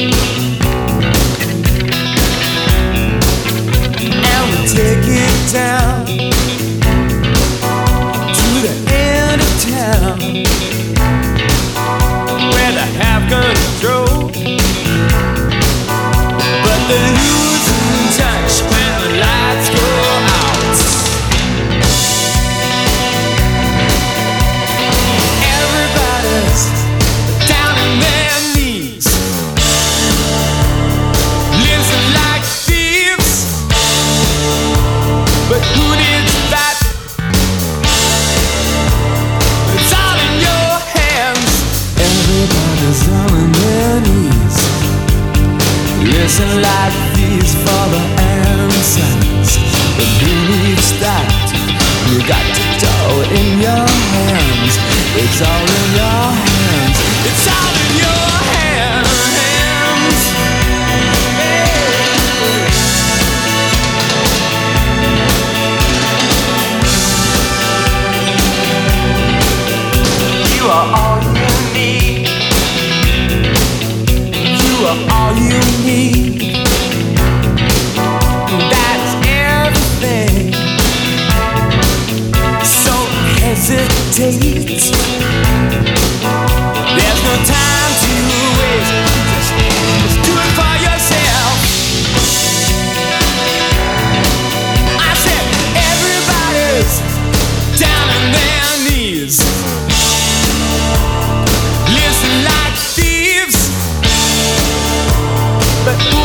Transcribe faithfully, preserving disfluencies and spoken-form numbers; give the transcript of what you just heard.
And we take it down to the end of town where they have control, but they lose touch when the lights go out. Everybody's down on their knees, living like thieves. But who needs that? It's all in your hands. Everybody's down on their knees, listen like these for the answers. But who needs that? You got to do it in your hands. It's all in your hands. It's all in your hands. You are all you need. You are all you need. That's everything. So hesitate. There's no time to waste. Just, just do it for yourself. I said everybody's down on their knees, listen like thieves. But